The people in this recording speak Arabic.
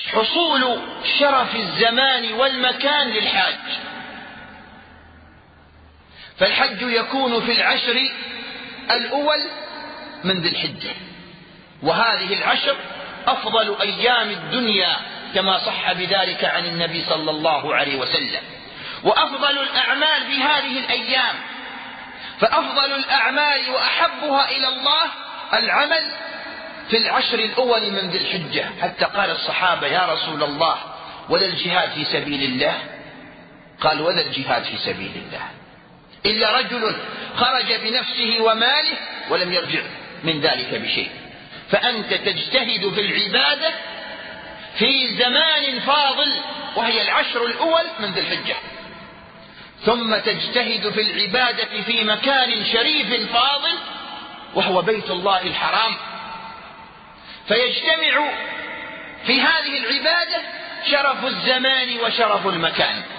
حصول شرف الزمان والمكان للحاج. فالحج يكون في العشر الأول من ذي الحجة، وهذه العشر أفضل أيام الدنيا كما صح بذلك عن النبي صلى الله عليه وسلم، وأفضل الأعمال في هذه الأيام. فأفضل الأعمال وأحبها إلى الله العمل في العشر الأول من ذي الحجة، حتى قال الصحابة: يا رسول الله ولا الجهاد في سبيل الله؟ قال: ولا الجهاد في سبيل الله إلا رجل خرج بنفسه وماله ولم يرجع من ذلك بشيء. فأنت تجتهد في العبادة في زمان فاضل وهي العشر الأول من ذي الحجة، ثم تجتهد في العبادة في مكان شريف فاضل وهو بيت الله الحرام، فيجتمع في هذه العبادة شرف الزمان وشرف المكان.